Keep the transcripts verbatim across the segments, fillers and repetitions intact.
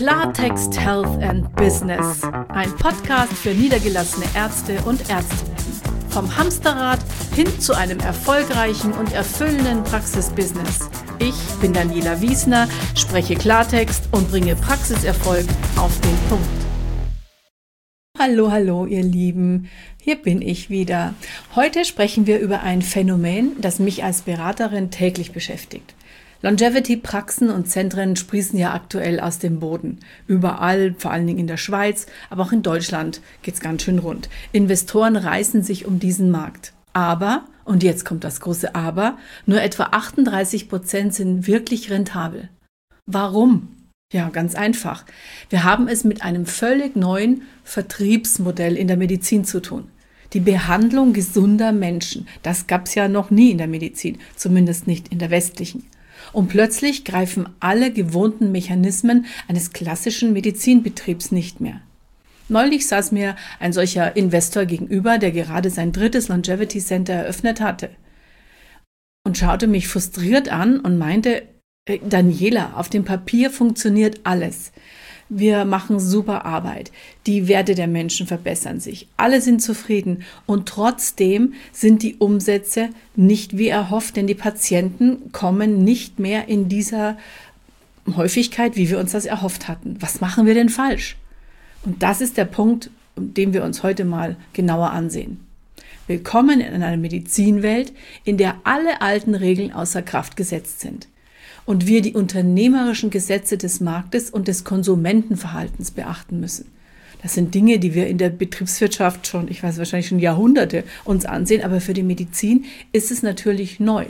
Klartext Health and Business. Ein Podcast für niedergelassene Ärzte und Ärztinnen. Vom Hamsterrad hin zu einem erfolgreichen und erfüllenden Praxisbusiness. Ich bin Daniela Wiesner, spreche Klartext und bringe Praxiserfolg auf den Punkt. Hallo, hallo ihr Lieben, hier bin ich wieder. Heute sprechen wir über ein Phänomen, das mich als Beraterin täglich beschäftigt. Longevity-Praxen und Zentren sprießen ja aktuell aus dem Boden. Überall, vor allen Dingen in der Schweiz, aber auch in Deutschland geht's ganz schön rund. Investoren reißen sich um diesen Markt. Aber, und jetzt kommt das große Aber, nur etwa achtunddreißig Prozent sind wirklich rentabel. Warum? Ja, ganz einfach. Wir haben es mit einem völlig neuen Vertriebsmodell in der Medizin zu tun. Die Behandlung gesunder Menschen, das gab's ja noch nie in der Medizin, zumindest nicht in der westlichen. Und plötzlich greifen alle gewohnten Mechanismen eines klassischen Medizinbetriebs nicht mehr. Neulich saß mir ein solcher Investor gegenüber, der gerade sein drittes Longevity Center eröffnet hatte und schaute mich frustriert an und meinte, Daniela, auf dem Papier funktioniert alles. Wir machen super Arbeit. Die Werte der Menschen verbessern sich. Alle sind zufrieden. Und trotzdem sind die Umsätze nicht wie erhofft, denn die Patienten kommen nicht mehr in dieser Häufigkeit, wie wir uns das erhofft hatten. Was machen wir denn falsch? Und das ist der Punkt, den wir uns heute mal genauer ansehen. Willkommen in einer Medizinwelt, in der alle alten Regeln außer Kraft gesetzt sind. Und wir die unternehmerischen Gesetze des Marktes und des Konsumentenverhaltens beachten müssen. Das sind Dinge, die wir in der Betriebswirtschaft schon, ich weiß wahrscheinlich schon Jahrhunderte uns ansehen, aber für die Medizin ist es natürlich neu.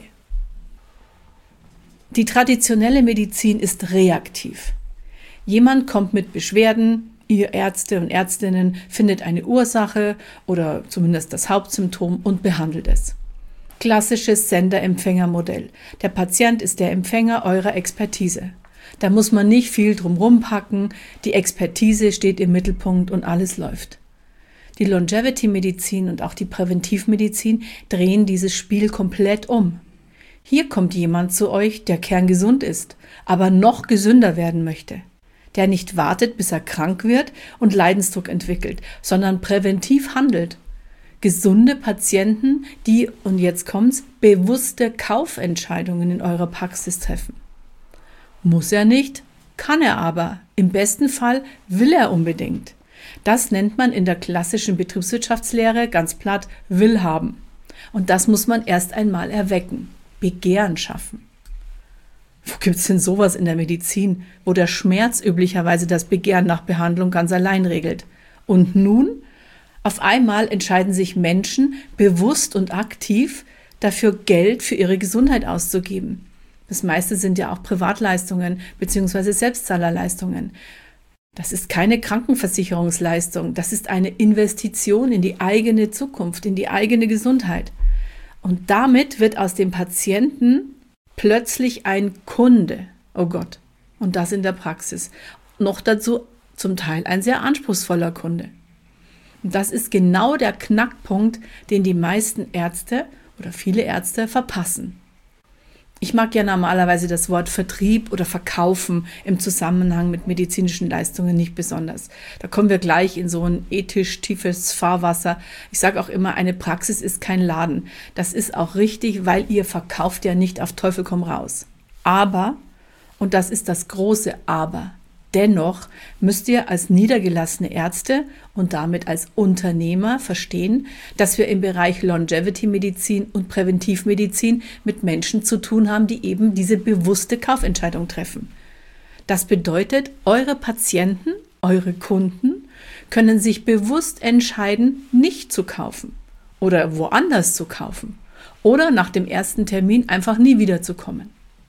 Die traditionelle Medizin ist reaktiv. Jemand kommt mit Beschwerden, ihr Ärzte und Ärztinnen findet eine Ursache oder zumindest das Hauptsymptom und behandelt es. Klassisches Sender-Empfänger-Modell. Der Patient ist der Empfänger eurer Expertise. Da muss man nicht viel drum rumpacken, die Expertise steht im Mittelpunkt und alles läuft. Die Longevity-Medizin und auch die Präventivmedizin drehen dieses Spiel komplett um. Hier kommt jemand zu euch, der kerngesund ist, aber noch gesünder werden möchte. Der nicht wartet, bis er krank wird und Leidensdruck entwickelt, sondern präventiv handelt. Gesunde Patienten, die, und jetzt kommt's, bewusste Kaufentscheidungen in eurer Praxis treffen. Muss er nicht, kann er aber. Im besten Fall will er unbedingt. Das nennt man in der klassischen Betriebswirtschaftslehre ganz platt will haben. Und das muss man erst einmal erwecken, Begehren schaffen. Wo gibt's denn sowas in der Medizin, wo der Schmerz üblicherweise das Begehren nach Behandlung ganz allein regelt? Und nun? Auf einmal entscheiden sich Menschen bewusst und aktiv dafür, Geld für ihre Gesundheit auszugeben. Das meiste sind ja auch Privatleistungen bzw. Selbstzahlerleistungen. Das ist keine Krankenversicherungsleistung, das ist eine Investition in die eigene Zukunft, in die eigene Gesundheit. Und damit wird aus dem Patienten plötzlich ein Kunde. Oh Gott, und das in der Praxis. Noch dazu zum Teil ein sehr anspruchsvoller Kunde. Und das ist genau der Knackpunkt, den die meisten Ärzte oder viele Ärzte verpassen. Ich mag ja normalerweise das Wort Vertrieb oder Verkaufen im Zusammenhang mit medizinischen Leistungen nicht besonders. Da kommen wir gleich in so ein ethisch tiefes Fahrwasser. Ich sage auch immer, eine Praxis ist kein Laden. Das ist auch richtig, weil ihr verkauft ja nicht auf Teufel komm raus. Aber, und das ist das große Aber, dennoch müsst ihr als niedergelassene Ärzte und damit als Unternehmer verstehen, dass wir im Bereich Longevity-Medizin und Präventivmedizin mit Menschen zu tun haben, die eben diese bewusste Kaufentscheidung treffen. Das bedeutet, eure Patienten, eure Kunden können sich bewusst entscheiden, nicht zu kaufen oder woanders zu kaufen oder nach dem ersten Termin einfach nie wiederzukommen.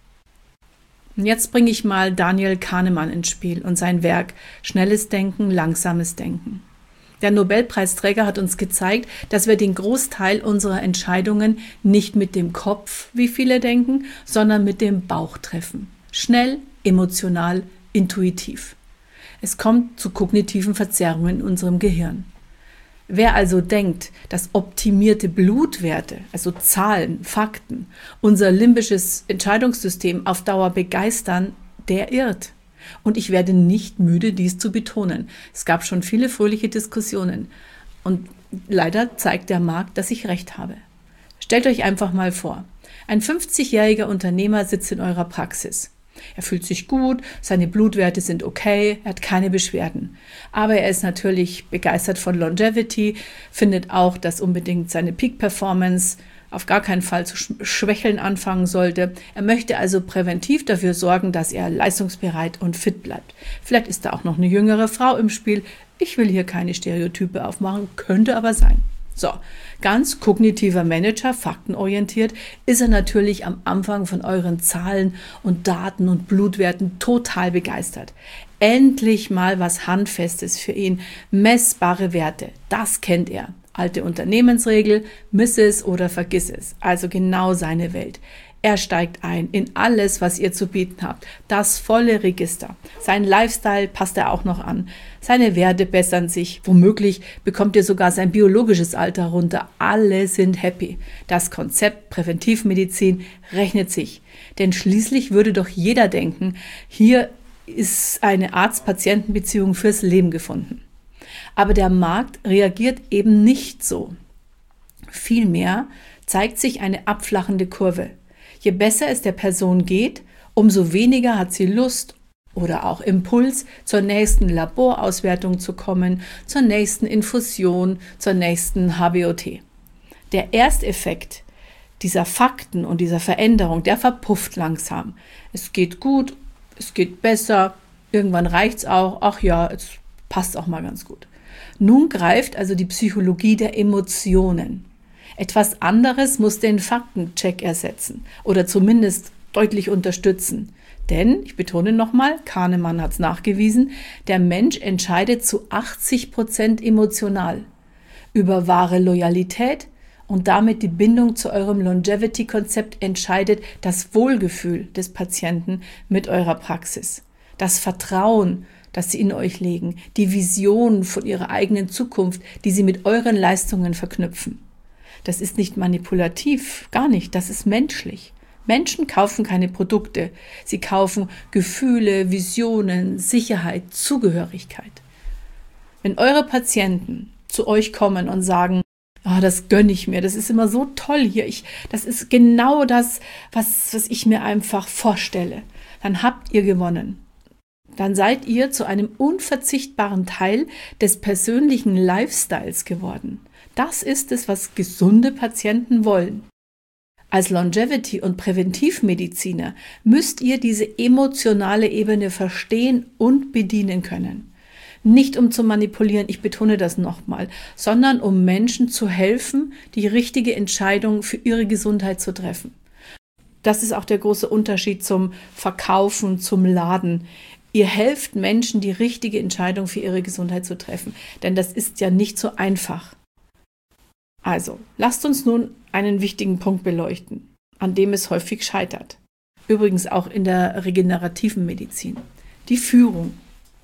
Und jetzt bringe ich mal Daniel Kahnemann ins Spiel und sein Werk Schnelles Denken, Langsames Denken. Der Nobelpreisträger hat uns gezeigt, dass wir den Großteil unserer Entscheidungen nicht mit dem Kopf, wie viele denken, sondern mit dem Bauch treffen. Schnell, emotional, intuitiv. Es kommt zu kognitiven Verzerrungen in unserem Gehirn. Wer also denkt, dass optimierte Blutwerte, also Zahlen, Fakten, unser limbisches Entscheidungssystem auf Dauer begeistern, der irrt. Und ich werde nicht müde, dies zu betonen. Es gab schon viele fröhliche Diskussionen. Und leider zeigt der Markt, dass ich recht habe. Stellt euch einfach mal vor, ein fünfzigjähriger Unternehmer sitzt in eurer Praxis. Er fühlt sich gut, seine Blutwerte sind okay, er hat keine Beschwerden. Aber er ist natürlich begeistert von Longevity, findet auch, dass unbedingt seine Peak-Performance auf gar keinen Fall zu schwächeln anfangen sollte. Er möchte also präventiv dafür sorgen, dass er leistungsbereit und fit bleibt. Vielleicht ist da auch noch eine jüngere Frau im Spiel. Ich will hier keine Stereotype aufmachen, könnte aber sein. So, ganz kognitiver Manager, faktenorientiert, ist er natürlich am Anfang von euren Zahlen und Daten und Blutwerten total begeistert. Endlich mal was Handfestes für ihn, messbare Werte, das kennt er. Alte Unternehmensregel, miss es oder vergiss es, also genau seine Welt. Er steigt ein in alles, was ihr zu bieten habt. Das volle Register. Sein Lifestyle passt er auch noch an. Seine Werte bessern sich. Womöglich bekommt ihr sogar sein biologisches Alter runter. Alle sind happy. Das Konzept Präventivmedizin rechnet sich. Denn schließlich würde doch jeder denken, hier ist eine Arzt-Patienten-Beziehung fürs Leben gefunden. Aber der Markt reagiert eben nicht so. Vielmehr zeigt sich eine abflachende Kurve. Je besser es der Person geht, umso weniger hat sie Lust oder auch Impuls, zur nächsten Laborauswertung zu kommen, zur nächsten Infusion, zur nächsten H B O T. Der Ersteffekt dieser Fakten und dieser Veränderung, der verpufft langsam. Es geht gut, es geht besser, irgendwann reicht's auch, ach ja, es passt auch mal ganz gut. Nun greift also die Psychologie der Emotionen. Etwas anderes muss den Faktencheck ersetzen oder zumindest deutlich unterstützen. Denn, ich betone nochmal, Kahnemann hat es nachgewiesen, der Mensch entscheidet zu achtzig Prozent emotional über wahre Loyalität und damit die Bindung zu eurem Longevity-Konzept entscheidet das Wohlgefühl des Patienten mit eurer Praxis. Das Vertrauen, das sie in euch legen, die Vision von ihrer eigenen Zukunft, die sie mit euren Leistungen verknüpfen. Das ist nicht manipulativ, gar nicht, das ist menschlich. Menschen kaufen keine Produkte, sie kaufen Gefühle, Visionen, Sicherheit, Zugehörigkeit. Wenn eure Patienten zu euch kommen und sagen, ah, das gönne ich mir, das ist immer so toll hier, ich, das ist genau das, was, was ich mir einfach vorstelle, dann habt ihr gewonnen. Dann seid ihr zu einem unverzichtbaren Teil des persönlichen Lifestyles geworden. Das ist es, was gesunde Patienten wollen. Als Longevity- und Präventivmediziner müsst ihr diese emotionale Ebene verstehen und bedienen können. Nicht um zu manipulieren, ich betone das nochmal, sondern um Menschen zu helfen, die richtige Entscheidung für ihre Gesundheit zu treffen. Das ist auch der große Unterschied zum Verkaufen, zum Laden. Ihr helft Menschen, die richtige Entscheidung für ihre Gesundheit zu treffen, denn das ist ja nicht so einfach. Also, lasst uns nun einen wichtigen Punkt beleuchten, an dem es häufig scheitert. Übrigens auch in der regenerativen Medizin. Die Führung.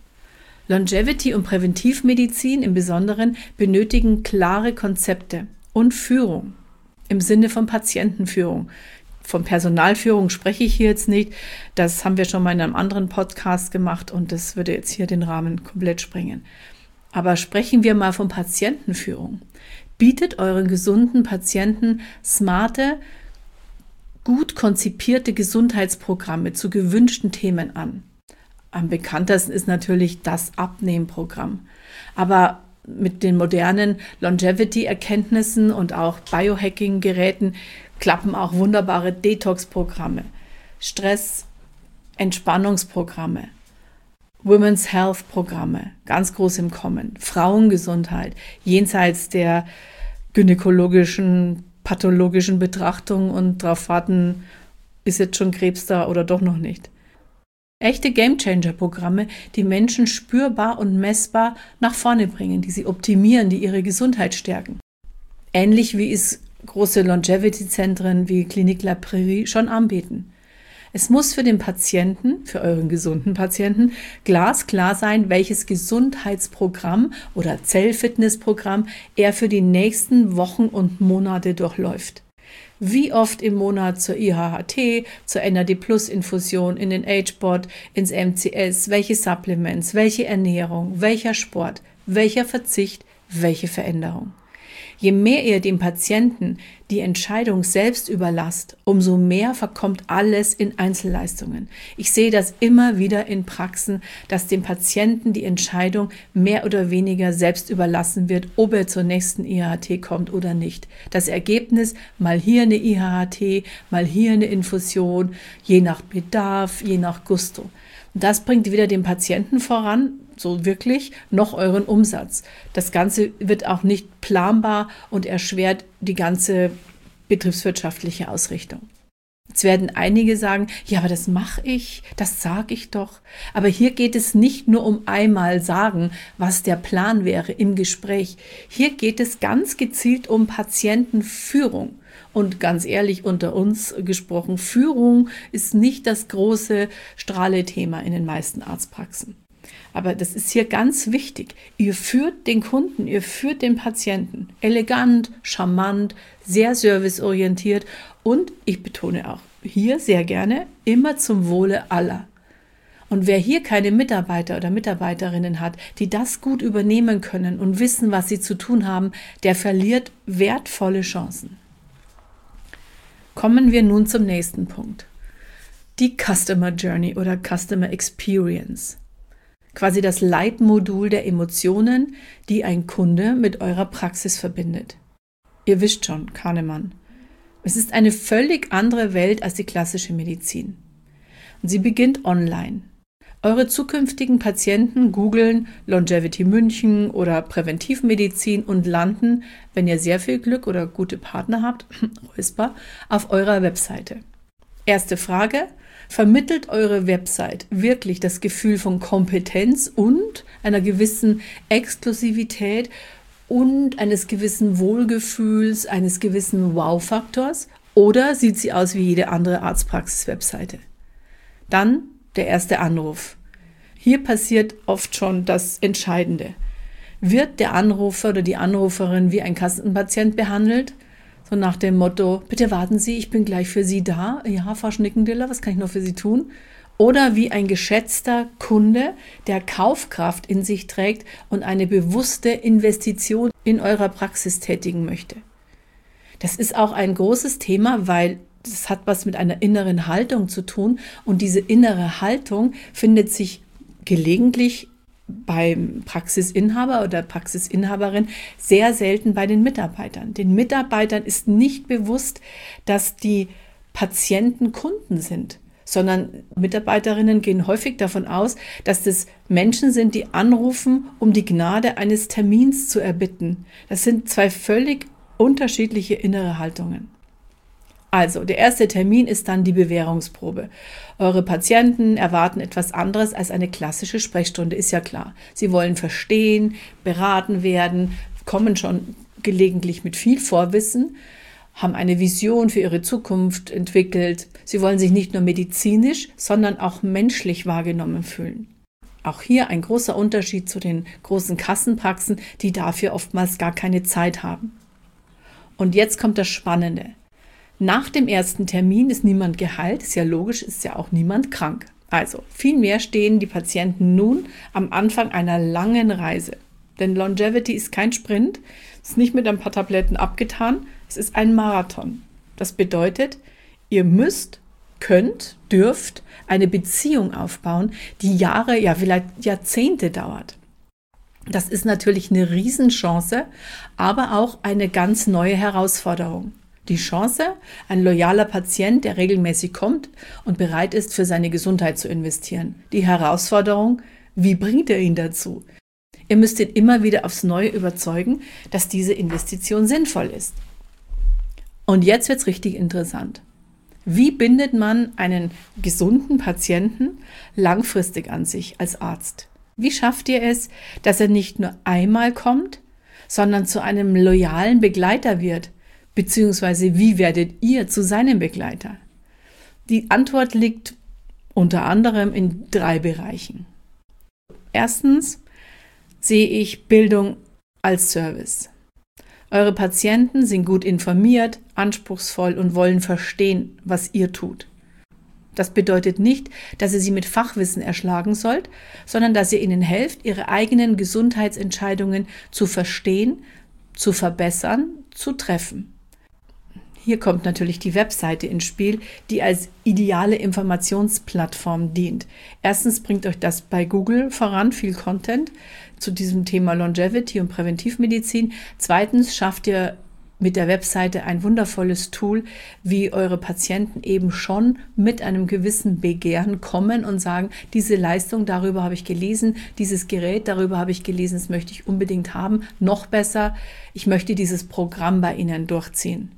Longevity- und Präventivmedizin im Besonderen benötigen klare Konzepte und Führung im Sinne von Patientenführung. Von Personalführung spreche ich hier jetzt nicht. Das haben wir schon mal in einem anderen Podcast gemacht und das würde jetzt hier den Rahmen komplett sprengen. Aber sprechen wir mal von Patientenführung. Bietet euren gesunden Patienten smarte, gut konzipierte Gesundheitsprogramme zu gewünschten Themen an. Am bekanntesten ist natürlich das Abnehmprogramm. Aber mit den modernen Longevity-Erkenntnissen und auch Biohacking-Geräten klappen auch wunderbare Detox-Programme, Stress-Entspannungsprogramme, Women's Health-Programme, ganz groß im Kommen, Frauengesundheit, jenseits der gynäkologischen, pathologischen Betrachtung und darauf warten, ist jetzt schon Krebs da oder doch noch nicht. Echte Gamechanger-Programme, die Menschen spürbar und messbar nach vorne bringen, die sie optimieren, die ihre Gesundheit stärken. Ähnlich wie es große Longevity-Zentren wie Clinique La Prairie schon anbieten. Es muss für den Patienten, für euren gesunden Patienten, glasklar sein, welches Gesundheitsprogramm oder Zellfitnessprogramm er für die nächsten Wochen und Monate durchläuft. Wie oft im Monat zur I H H T, zur N A D Plus Infusion, in den H-Bot, ins M C S, welche Supplements, welche Ernährung, welcher Sport, welcher Verzicht, welche Veränderung. Je mehr ihr dem Patienten die Entscheidung selbst überlasst, umso mehr verkommt alles in Einzelleistungen. Ich sehe das immer wieder in Praxen, dass dem Patienten die Entscheidung mehr oder weniger selbst überlassen wird, ob er zur nächsten I H H T kommt oder nicht. Das Ergebnis, mal hier eine I H H T, mal hier eine Infusion, je nach Bedarf, je nach Gusto. Und das bringt weder den Patienten voran, so wirklich, noch euren Umsatz. Das Ganze wird auch nicht planbar und erschwert die ganze betriebswirtschaftliche Ausrichtung. Jetzt werden einige sagen, ja, aber das mache ich, das sage ich doch. Aber hier geht es nicht nur um einmal sagen, was der Plan wäre im Gespräch. Hier geht es ganz gezielt um Patientenführung. Und ganz ehrlich unter uns gesprochen, Führung ist nicht das große Strahlethema in den meisten Arztpraxen. Aber das ist hier ganz wichtig. Ihr führt den Kunden, ihr führt den Patienten. Elegant, charmant, sehr serviceorientiert und, ich betone auch hier sehr gerne, immer zum Wohle aller. Und wer hier keine Mitarbeiter oder Mitarbeiterinnen hat, die das gut übernehmen können und wissen, was sie zu tun haben, der verliert wertvolle Chancen. Kommen wir nun zum nächsten Punkt. Die Customer Journey oder Customer Experience. Quasi das Leitmodul der Emotionen, die ein Kunde mit eurer Praxis verbindet. Ihr wisst schon, Kahnemann. Es ist eine völlig andere Welt als die klassische Medizin. Und sie beginnt online. Eure zukünftigen Patienten googeln Longevity München oder Präventivmedizin und landen, wenn ihr sehr viel Glück oder gute Partner habt, Räusper, auf eurer Webseite. Erste Frage: Vermittelt eure Website wirklich das Gefühl von Kompetenz und einer gewissen Exklusivität und eines gewissen Wohlgefühls, eines gewissen Wow-Faktors? Oder sieht sie aus wie jede andere Arztpraxis-Webseite? Dann der erste Anruf. Hier passiert oft schon das Entscheidende. Wird der Anrufer oder die Anruferin wie ein Kassenpatient behandelt? So nach dem Motto, bitte warten Sie, ich bin gleich für Sie da. Ja, Frau Schnickendiller, was kann ich noch für Sie tun? Oder wie ein geschätzter Kunde, der Kaufkraft in sich trägt und eine bewusste Investition in eurer Praxis tätigen möchte. Das ist auch ein großes Thema, weil das hat was mit einer inneren Haltung zu tun. Und diese innere Haltung findet sich gelegentlich beim Praxisinhaber oder Praxisinhaberin sehr selten bei den Mitarbeitern. Den Mitarbeitern ist nicht bewusst, dass die Patienten Kunden sind, sondern Mitarbeiterinnen gehen häufig davon aus, dass das Menschen sind, die anrufen, um die Gnade eines Termins zu erbitten. Das sind zwei völlig unterschiedliche innere Haltungen. Also, der erste Termin ist dann die Bewährungsprobe. Eure Patienten erwarten etwas anderes als eine klassische Sprechstunde, ist ja klar. Sie wollen verstehen, beraten werden, kommen schon gelegentlich mit viel Vorwissen, haben eine Vision für ihre Zukunft entwickelt. Sie wollen sich nicht nur medizinisch, sondern auch menschlich wahrgenommen fühlen. Auch hier ein großer Unterschied zu den großen Kassenpraxen, die dafür oftmals gar keine Zeit haben. Und jetzt kommt das Spannende. Nach dem ersten Termin ist niemand geheilt, ist ja logisch, ist ja auch niemand krank. Also vielmehr stehen die Patienten nun am Anfang einer langen Reise. Denn Longevity ist kein Sprint, ist nicht mit ein paar Tabletten abgetan, es ist ein Marathon. Das bedeutet, ihr müsst, könnt, dürft eine Beziehung aufbauen, die Jahre, ja vielleicht Jahrzehnte dauert. Das ist natürlich eine Riesenchance, aber auch eine ganz neue Herausforderung. Die Chance, ein loyaler Patient, der regelmäßig kommt und bereit ist, für seine Gesundheit zu investieren. Die Herausforderung, wie bringt er ihn dazu? Ihr müsst ihn immer wieder aufs Neue überzeugen, dass diese Investition sinnvoll ist. Und jetzt wird es richtig interessant. Wie bindet man einen gesunden Patienten langfristig an sich als Arzt? Wie schafft ihr es, dass er nicht nur einmal kommt, sondern zu einem loyalen Begleiter wird? Beziehungsweise wie werdet ihr zu seinem Begleiter? Die Antwort liegt unter anderem in drei Bereichen. Erstens sehe ich Bildung als Service. Eure Patienten sind gut informiert, anspruchsvoll und wollen verstehen, was ihr tut. Das bedeutet nicht, dass ihr sie mit Fachwissen erschlagen sollt, sondern dass ihr ihnen helft, ihre eigenen Gesundheitsentscheidungen zu verstehen, zu verbessern, zu treffen. Hier kommt natürlich die Webseite ins Spiel, die als ideale Informationsplattform dient. Erstens bringt euch das bei Google voran, viel Content zu diesem Thema Longevity und Präventivmedizin. Zweitens schafft ihr mit der Webseite ein wundervolles Tool, wie eure Patienten eben schon mit einem gewissen Begehren kommen und sagen, diese Leistung, darüber habe ich gelesen, dieses Gerät, darüber habe ich gelesen, das möchte ich unbedingt haben. Noch besser, ich möchte dieses Programm bei Ihnen durchziehen.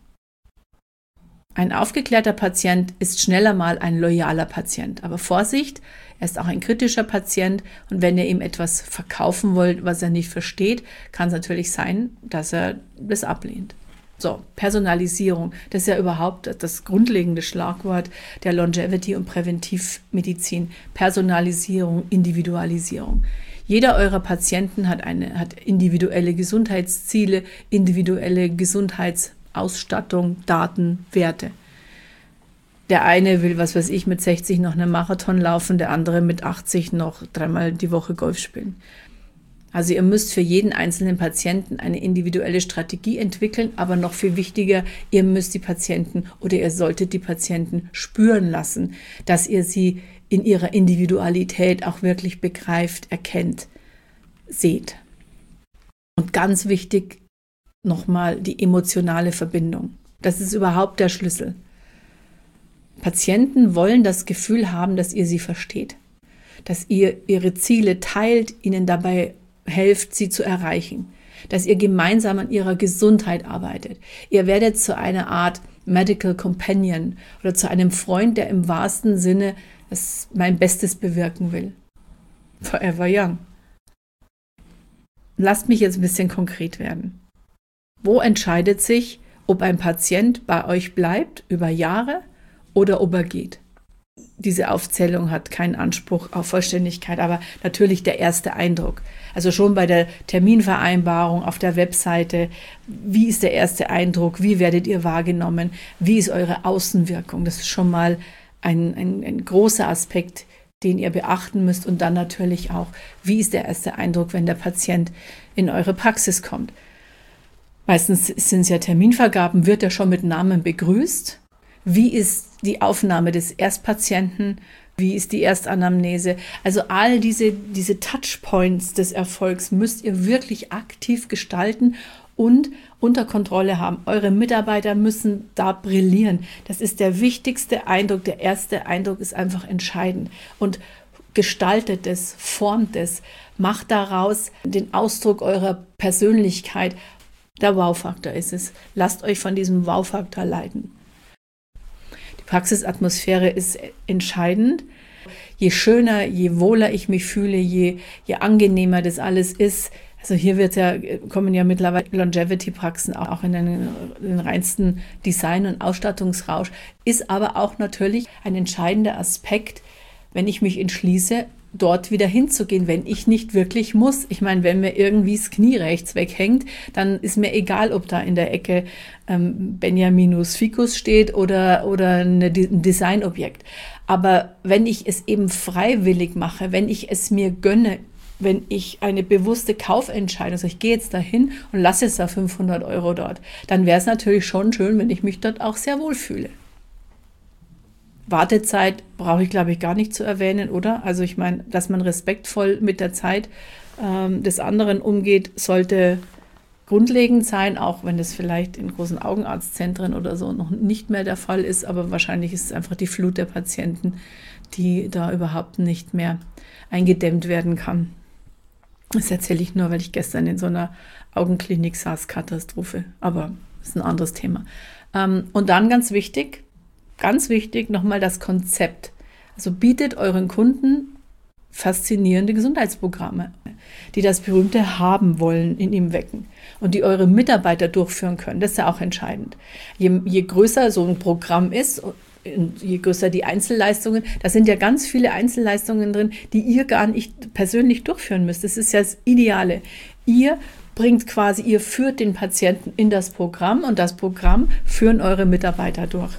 Ein aufgeklärter Patient ist schneller mal ein loyaler Patient. Aber Vorsicht, er ist auch ein kritischer Patient und wenn ihr ihm etwas verkaufen wollt, was er nicht versteht, kann es natürlich sein, dass er das ablehnt. So, Personalisierung, das ist ja überhaupt das grundlegende Schlagwort der Longevity- und Präventivmedizin. Personalisierung, Individualisierung. Jeder eurer Patienten hat, eine, hat individuelle Gesundheitsziele, individuelle Gesundheitsausstattung, Daten, Werte. Der eine will, was weiß ich, mit sechzig noch einen Marathon laufen, der andere mit achtzig noch dreimal die Woche Golf spielen. Also ihr müsst für jeden einzelnen Patienten eine individuelle Strategie entwickeln, aber noch viel wichtiger, ihr müsst die Patienten oder ihr solltet die Patienten spüren lassen, dass ihr sie in ihrer Individualität auch wirklich begreift, erkennt, seht. Und ganz wichtig nochmal die emotionale Verbindung. Das ist überhaupt der Schlüssel. Patienten wollen das Gefühl haben, dass ihr sie versteht, dass ihr ihre Ziele teilt, ihnen dabei helft, sie zu erreichen, dass ihr gemeinsam an ihrer Gesundheit arbeitet. Ihr werdet zu einer Art Medical Companion oder zu einem Freund, der im wahrsten Sinne das mein Bestes bewirken will. Forever young. Lasst mich jetzt ein bisschen konkret werden. Wo entscheidet sich, ob ein Patient bei euch bleibt über Jahre oder ob er geht? Diese Aufzählung hat keinen Anspruch auf Vollständigkeit, aber natürlich der erste Eindruck. Also schon bei der Terminvereinbarung auf der Webseite, wie ist der erste Eindruck, wie werdet ihr wahrgenommen, wie ist eure Außenwirkung? Das ist schon mal ein, ein, ein großer Aspekt, den ihr beachten müsst. Und dann natürlich auch, wie ist der erste Eindruck, wenn der Patient in eure Praxis kommt? Meistens sind es ja Terminvergaben, wird er schon mit Namen begrüßt? Wie ist die Aufnahme des Erstpatienten? Wie ist die Erstanamnese? Also all diese, diese Touchpoints des Erfolgs müsst ihr wirklich aktiv gestalten und unter Kontrolle haben. Eure Mitarbeiter müssen da brillieren. Das ist der wichtigste Eindruck. Der erste Eindruck ist einfach entscheidend. Und gestaltet es, formt es, macht daraus den Ausdruck eurer Persönlichkeit. Der Wow-Faktor ist es. Lasst euch von diesem Wow-Faktor leiten. Praxisatmosphäre ist entscheidend. Je schöner, je wohler ich mich fühle, je, je angenehmer das alles ist. Also hier wird ja, kommen ja mittlerweile Longevity-Praxen auch in den, in den reinsten Design- und Ausstattungsrausch, ist aber auch natürlich ein entscheidender Aspekt, wenn ich mich entschließe, dort wieder hinzugehen, wenn ich nicht wirklich muss. Ich meine, wenn mir irgendwie das Knie rechts weghängt, dann ist mir egal, ob da in der Ecke ähm, Benjaminus Ficus steht oder, oder eine, ein Designobjekt. Aber wenn ich es eben freiwillig mache, wenn ich es mir gönne, wenn ich eine bewusste Kaufentscheidung, also ich gehe jetzt dahin und lasse es da fünfhundert Euro dort, dann wäre es natürlich schon schön, wenn ich mich dort auch sehr wohl fühle. Wartezeit brauche ich, glaube ich, gar nicht zu erwähnen, oder? Also ich meine, dass man respektvoll mit der Zeit ähm, des anderen umgeht, sollte grundlegend sein, auch wenn das vielleicht in großen Augenarztzentren oder so noch nicht mehr der Fall ist, aber wahrscheinlich ist es einfach die Flut der Patienten, die da überhaupt nicht mehr eingedämmt werden kann. Das erzähle ich nur, weil ich gestern in so einer Augenklinik saß, Katastrophe, aber das ist ein anderes Thema. Ähm, und dann ganz wichtig, Ganz wichtig, nochmal das Konzept. Also bietet euren Kunden faszinierende Gesundheitsprogramme, die das berühmte Haben wollen in ihm wecken und die eure Mitarbeiter durchführen können. Das ist ja auch entscheidend. Je, je größer so ein Programm ist, je größer die Einzelleistungen, da sind ja ganz viele Einzelleistungen drin, die ihr gar nicht persönlich durchführen müsst. Das ist ja das Ideale. Ihr bringt quasi, ihr führt den Patienten in das Programm und das Programm führen eure Mitarbeiter durch.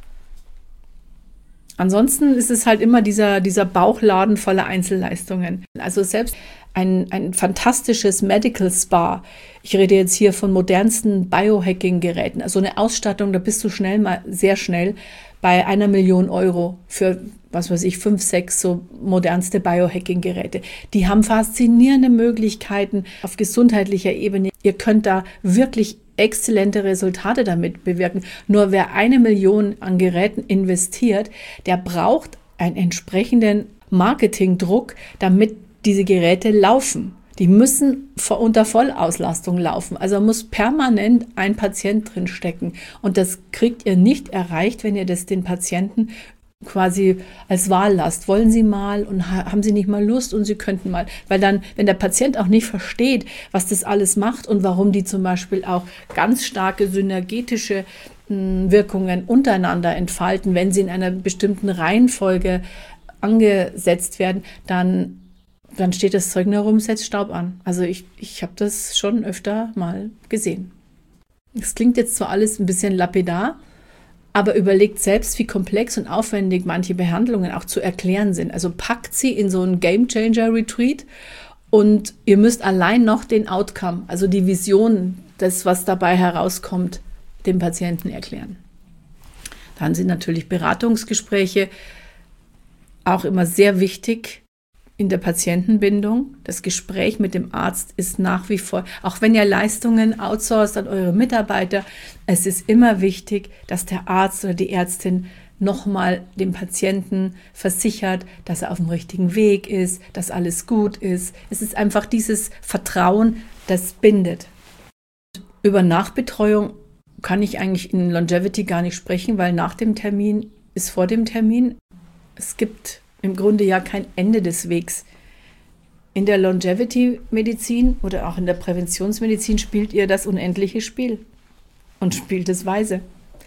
Ansonsten ist es halt immer dieser, dieser Bauchladen voller Einzelleistungen. Also selbst ein, ein fantastisches Medical Spa, ich rede jetzt hier von modernsten Biohacking-Geräten, also eine Ausstattung, da bist du schnell mal, sehr schnell bei einer Million Euro für, was weiß ich, fünf, sechs so modernste Biohacking-Geräte. Die haben faszinierende Möglichkeiten auf gesundheitlicher Ebene. Ihr könnt da wirklich exzellente Resultate damit bewirken. Nur wer eine Million an Geräten investiert, der braucht einen entsprechenden Marketingdruck, damit diese Geräte laufen. Die müssen unter Vollauslastung laufen. Also muss permanent ein Patient drin stecken. Und das kriegt ihr nicht erreicht, wenn ihr das den Patienten quasi als Wahl lasst. Wollen Sie mal und haben Sie nicht mal Lust und Sie könnten mal. Weil dann, wenn der Patient auch nicht versteht, was das alles macht und warum die zum Beispiel auch ganz starke synergetische mh, Wirkungen untereinander entfalten, wenn sie in einer bestimmten Reihenfolge angesetzt werden, dann dann steht das Zeug nur rum, setzt Staub an. Also ich, ich habe das schon öfter mal gesehen. Es klingt jetzt zwar alles ein bisschen lapidar, aber überlegt selbst, wie komplex und aufwendig manche Behandlungen auch zu erklären sind. Also packt sie in so einen Game-Changer-Retreat und ihr müsst allein noch den Outcome, also die Vision, das, was dabei herauskommt, dem Patienten erklären. Dann sind natürlich Beratungsgespräche auch immer sehr wichtig, in der Patientenbindung. Das Gespräch mit dem Arzt ist nach wie vor, auch wenn ihr Leistungen outsourced an eure Mitarbeiter, es ist immer wichtig, dass der Arzt oder die Ärztin nochmal dem Patienten versichert, dass er auf dem richtigen Weg ist, dass alles gut ist. Es ist einfach dieses Vertrauen, das bindet. Über Nachbetreuung kann ich eigentlich in Longevity gar nicht sprechen, weil nach dem Termin ist vor dem Termin. Es gibt im Grunde ja kein Ende des Wegs. In der Longevity-Medizin oder auch in der Präventionsmedizin spielt ihr das unendliche Spiel und spielt es weise.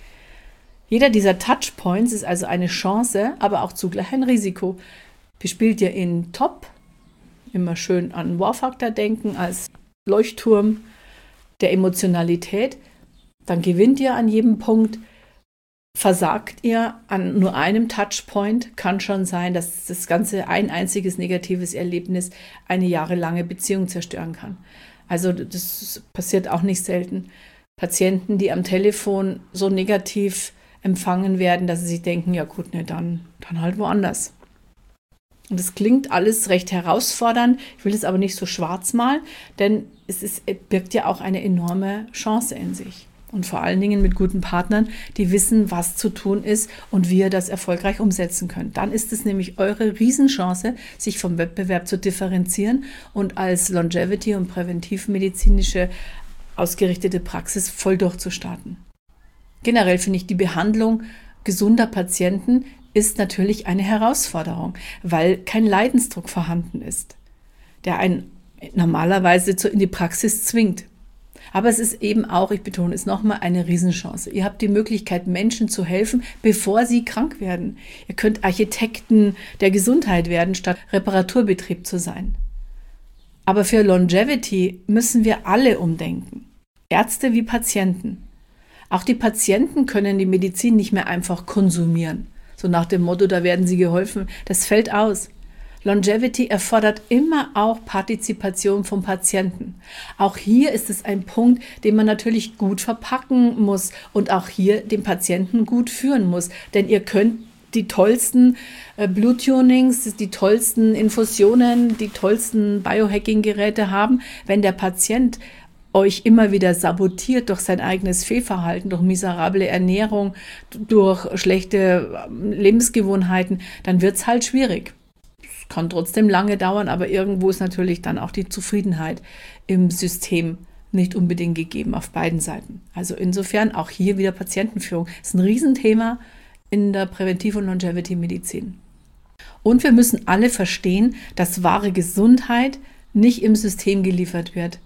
Jeder dieser Touchpoints ist also eine Chance, aber auch zugleich ein Risiko. Bespielt ihr ihn top, immer schön an Wow-Faktor denken als Leuchtturm der Emotionalität, dann gewinnt ihr an jedem Punkt. Versagt ihr an nur einem Touchpoint, kann schon sein, dass das Ganze ein einziges negatives Erlebnis eine jahrelange Beziehung zerstören kann. Also das passiert auch nicht selten. Patienten, die am Telefon so negativ empfangen werden, dass sie sich denken, ja gut, ne, dann, dann halt woanders. Und das klingt alles recht herausfordernd. Ich will es aber nicht so schwarz malen, denn es ist, es birgt ja auch eine enorme Chance in sich. Und vor allen Dingen mit guten Partnern, die wissen, was zu tun ist und wie ihr das erfolgreich umsetzen könnt. Dann ist es nämlich eure Riesenchance, sich vom Wettbewerb zu differenzieren und als Longevity- und präventivmedizinische ausgerichtete Praxis voll durchzustarten. Generell finde ich, die Behandlung gesunder Patienten ist natürlich eine Herausforderung, weil kein Leidensdruck vorhanden ist, der einen normalerweise in die Praxis zwingt. Aber es ist eben auch, ich betone es nochmal, eine Riesenchance. Ihr habt die Möglichkeit, Menschen zu helfen, bevor sie krank werden. Ihr könnt Architekten der Gesundheit werden, statt Reparaturbetrieb zu sein. Aber für Longevity müssen wir alle umdenken. Ärzte wie Patienten. Auch die Patienten können die Medizin nicht mehr einfach konsumieren. So nach dem Motto, da werden sie geholfen. Das fällt aus. Longevity erfordert immer auch Partizipation vom Patienten. Auch hier ist es ein Punkt, den man natürlich gut verpacken muss und auch hier den Patienten gut führen muss. Denn ihr könnt die tollsten äh, Bluttunings, die tollsten Infusionen, die tollsten Biohacking-Geräte haben, wenn der Patient euch immer wieder sabotiert durch sein eigenes Fehlverhalten, durch miserable Ernährung, durch schlechte Lebensgewohnheiten, dann wird es halt schwierig. Kann trotzdem lange dauern, aber irgendwo ist natürlich dann auch die Zufriedenheit im System nicht unbedingt gegeben auf beiden Seiten. Also insofern auch hier wieder Patientenführung. Das ist ein Riesenthema in der Präventiv- und Longevity-Medizin. Und wir müssen alle verstehen, dass wahre Gesundheit nicht im System geliefert wird.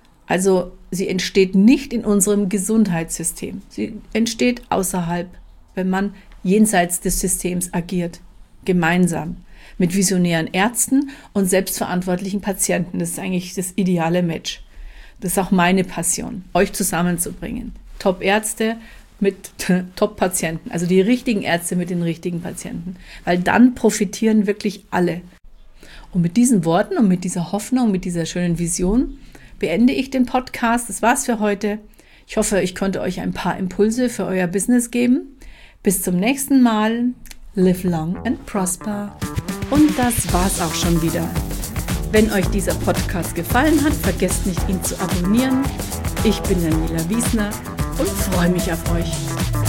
Also sie entsteht nicht in unserem Gesundheitssystem. Sie entsteht außerhalb, wenn man jenseits des Systems agiert, gemeinsam. Mit visionären Ärzten und selbstverantwortlichen Patienten. Das ist eigentlich das ideale Match. Das ist auch meine Passion, euch zusammenzubringen. Top-Ärzte mit Top-Patienten, also die richtigen Ärzte mit den richtigen Patienten, weil dann profitieren wirklich alle. Und mit diesen Worten und mit dieser Hoffnung, mit dieser schönen Vision beende ich den Podcast. Das war's für heute. Ich hoffe, ich konnte euch ein paar Impulse für euer Business geben. Bis zum nächsten Mal. Live long and prosper. Und das war's auch schon wieder. Wenn euch dieser Podcast gefallen hat, vergesst nicht, ihn zu abonnieren. Ich bin Daniela Wiesner und freue mich auf euch.